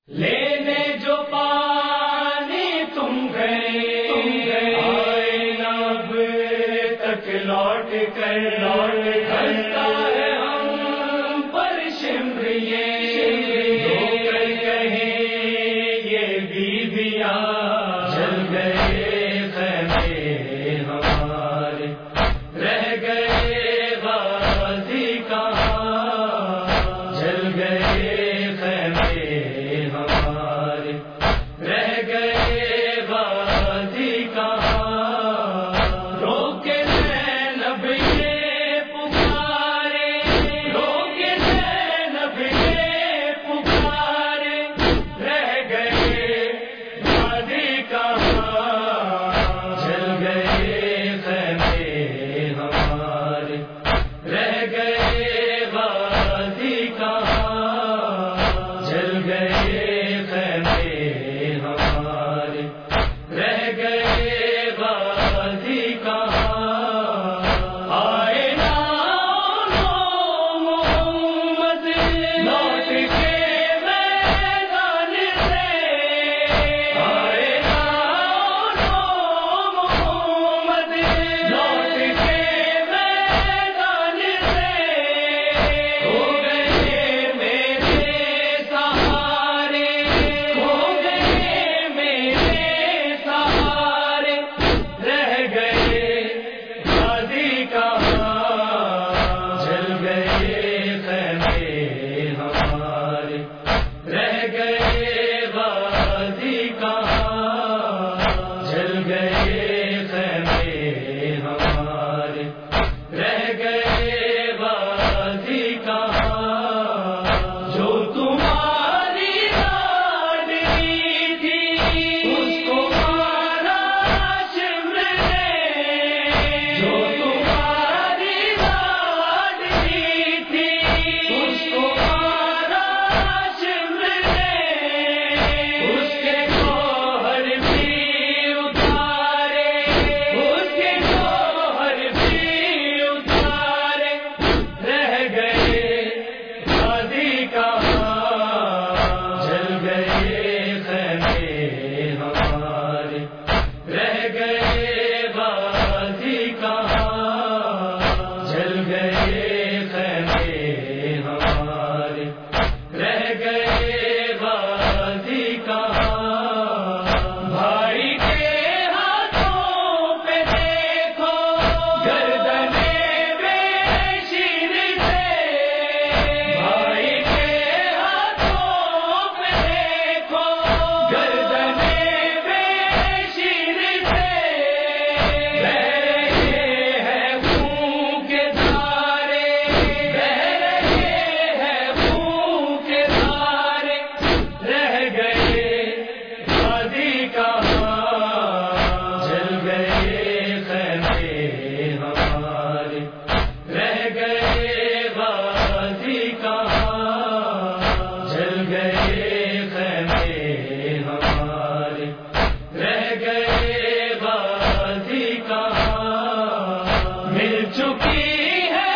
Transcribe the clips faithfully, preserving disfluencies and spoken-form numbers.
لینے جو پانی تم گئے تم گئے آئے نہ اب تک لوٹ کر لوٹ کرتا ہے ہم پر شمر یہ دو کر کہیں یہ بیویاں جل گئے خیمے ہمارے رہ گئے غازی کہاں جل گئے خیمے ہمارے رہ گئے غازی کہاں روکے زینب یہ پکارے روکے زینب یہ پکارے رہ گئے غازی کہاں جل گئے خیمے ہمارے رہ گئے غازی کہاں جل گئے خیمے ہمارے رہ گئے غازی کہاں آئے نام محمد لوٹ کے میدان سے آئے نام محمد لوٹ کے میدان سے ہو گئے میرے سہارے ہو گئے میرے سہارے رہ گئے غازی کہاں جل گئے خیمے ہمارے رہ گئے غازی کہاں جل گئے خیمے ہمارے رہ گئے غازی کہاں جو تمہاری لاڈلی تھی اس کو مارا شمر نے جو تمہاری لاڈلی تھی اس کو مارا شمر نے اس کے گوہر بھی اتارے اس کے گوہر بھی اتارے رہ گئے غازی کہاں جل گئے خیمے ہمارے رہ گئے غازی کہاں جل گئے خیمے ہمارے رہ گئے غازی کہاں بھائی کے ہاتھوں پہ دیکھو گردنے بے شیر سے بھائی کے ہاتھوں پہ دیکھو گردنے بے شیر سے بہ رہے ہیں خون کے دھارے بہ رہے ہیں خون کے دھارے رہ گئے غازی کہاں جل گئے خیمے ہمارے رہ گئے غازی کہاں جل گئے خیمے ہمارے رہ گئے غازی کہاں مل چکی ہے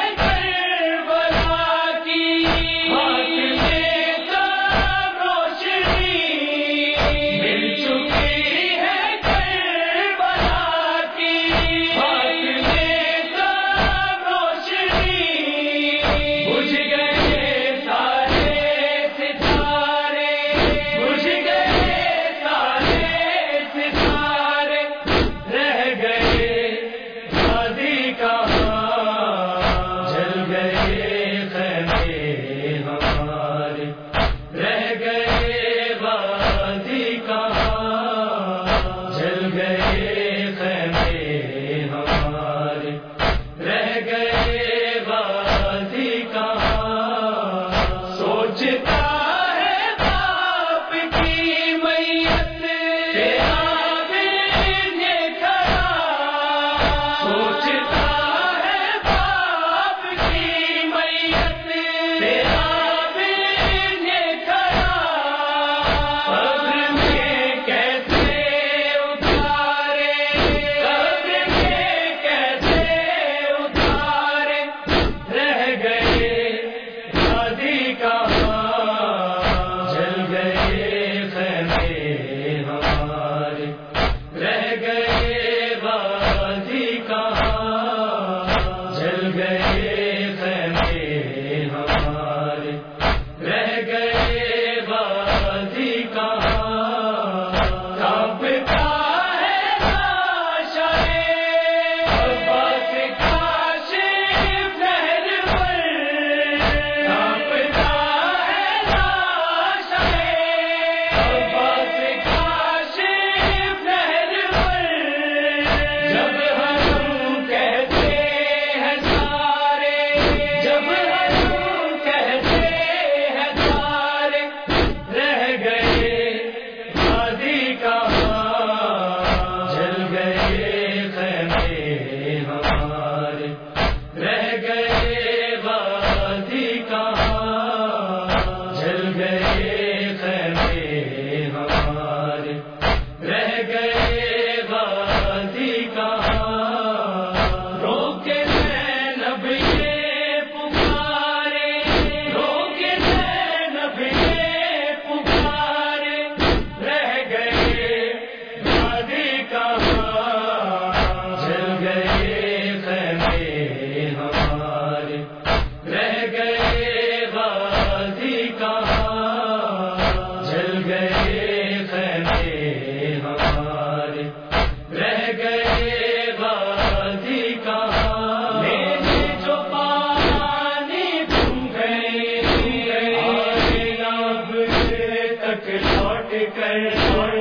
کربلا کی ہاتھ میں کب روشنی مل چکی ہے کربلا کی ہاتھ میں کب روشنی بجھ گئے سارے ستارے بجھ گئے سارے ستارے رہ گئے غازی کہاں جل گئے خیمے ہمارے رہ گئے غازی کہاں جل گئے خیمے ہمارے رہ گئے غازی کہاں سوچتا ہے باپ کی میت تیرا دل یہ کھڑا سوچتا ہے باپ کی میت تیرا دل یہ کھڑا غازی کہاں کانپتا ہے لاشیں عباس کاشف لہر پر کانپتا ہے لاشیں عباس کاشف لہر پر جب ہم کہتے ہیں سارے جب ہم کہتے ہیں سارے رہ گئے غازی کہاں جل گئے خیمے ہمارے رہ گئے غازی کہاں جل گئے خیمے ہمارے رہ گئے غازی کہاں روکے زینب یہ پکارے روکے زینب یہ پکارے رہ گئے غازی کہاں جل گئے خیمے ہمارے رہ گئے غازی کہاں جل گئے خیمے ہمارے رہ گئے غازی کہاں میرے جو پانی تم گئے آج اب تک لوٹ کر